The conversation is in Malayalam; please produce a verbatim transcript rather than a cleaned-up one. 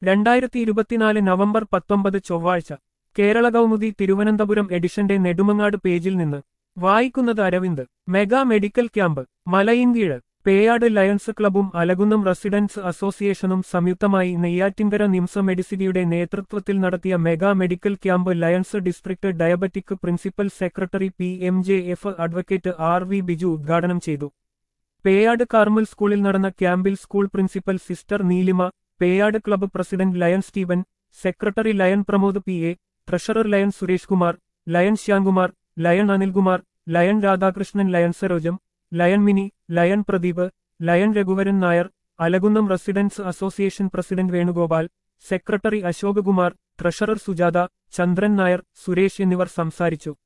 രണ്ടായിരത്തി ഇരുപത്തിനാല് നവംബർ പത്തൊമ്പത് ചൊവ്വാഴ്ച കേരള കൗമുദി തിരുവനന്തപുരം എഡിഷന്റെ നെടുമങ്ങാട് പേജിൽ നിന്ന് വായിക്കുന്നത് Aravind. Mega medical camp Malayinkeezhu. Peyad lions ക്ലബും അലകുന്നം റെസിഡൻസ് അസോസിയേഷനും സംയുക്തമായി നെയ്യാറ്റിൻകര നിംസ മെഡിസിറ്റിയുടെ നേതൃത്വത്തിൽ നടത്തിയ mega medical camp lions district diabetic principal secretary P M J F advocate R V Biju ഉദ്ഘാടനം ചെയ്തു. പേയാട് കാർമൽ സ്കൂളിൽ നടന്ന ക്യാമ്പിൽ school principal sister Neelima, Peyad club president lion Steven, secretary lion Pramod P A, treasurer lion Suresh Kumar, lion Shyamkumar, lion Anilkumar, lion Radhakrishnan, lion Sarojam, lion Mini, lion Pradeep, lion Raghuvaran Nair, Alakunnam residence association president Venugopal, secretary Ashok Kumar, treasurer Sujatha, Chandran Nair, Suresh എന്നിവർ സംസാരിച്ചു.